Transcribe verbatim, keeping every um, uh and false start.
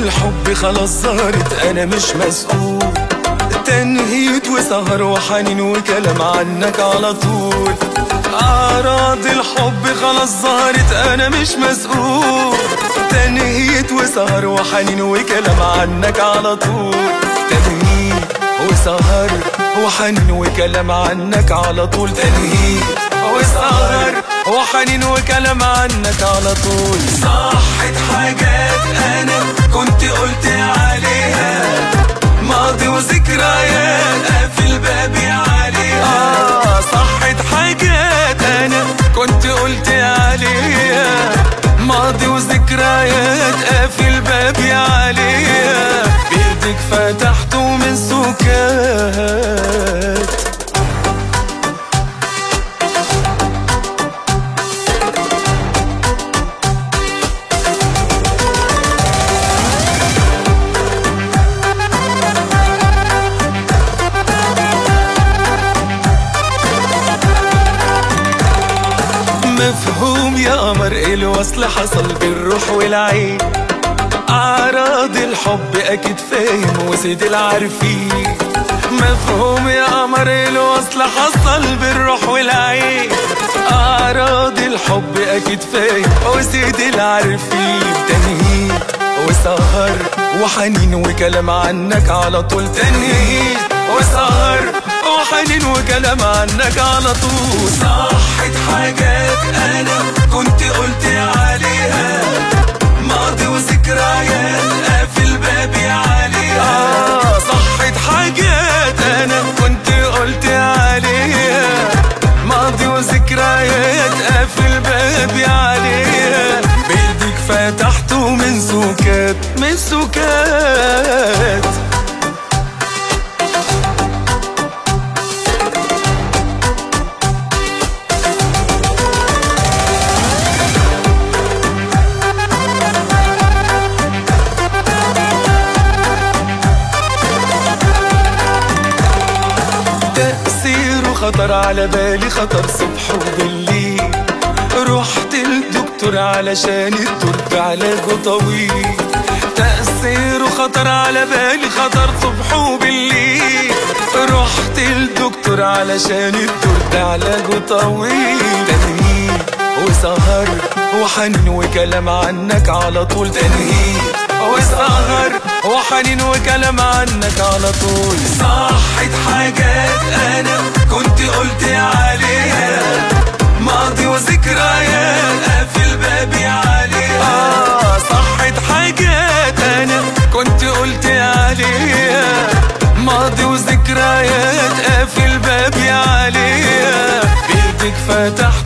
الحب خلاص ظهرت انا مش مسؤول، تنهيد وسهر وحنين وكلام عنك على طول. أعراض الحب خلاص ظهرت أنا مش مسؤول، تنهيد وسهر وحنين وكلام عنك على طول. تنهيد وسهر وحنين وكلام عنك على طول. تنهيد وسهر وحنين وكلام عنك على طول. صحت حاجات أنا كنت قلت عليها، ماضي وذكريات قافل بابي عليها. آه صحت حاجات أنا كنت قلت عليها، ماضي وذكريات قافل بابي عليها. بإيدك فتحته من سكات. مفهوم يا قمر الوصل حصل بالروح والعين، أعراض الحب أكيد فاهم وسيد العارفين. مفهوم يا قمر الوصل حصل بالروح والعين، أعراض الحب أكيد فاهم وسيد العارفين. تنهيد وسهر وحنين وكلام عنك على طول. تنهيد وسهر وحنين وكلام عنك على طول. صحت حاجات أنا كنت قلت عليها، ماضي وذكريات قافل بابي عليها. آه صحت حاجات أنا كنت قلت عليها، ماضي وذكريات قافل بابي عليها. بإيدك فتحته من سكات من سكات. تأثيره خطر على بالي، خطر صبح وبالليل. رحت للدكتور علشان الدور بعلاجه طويل. تأثيره خطر على بالي، خطر صبح وبالليل. رحت للدكتور علشان الدور بعلاجه طويل. تنهيد وسهر وحنين وكلام عنك على طول. تنهيد وسهر وحنين وكلام عنك على طول. صحت حاجات أنا كنت قلت عليها، ماضي وذكريات قافل بابي عليها. آه صحت حاجات أنا كنت قلت عليها، ماضي وذكريات قافل بابي عليها. بإيدك فتح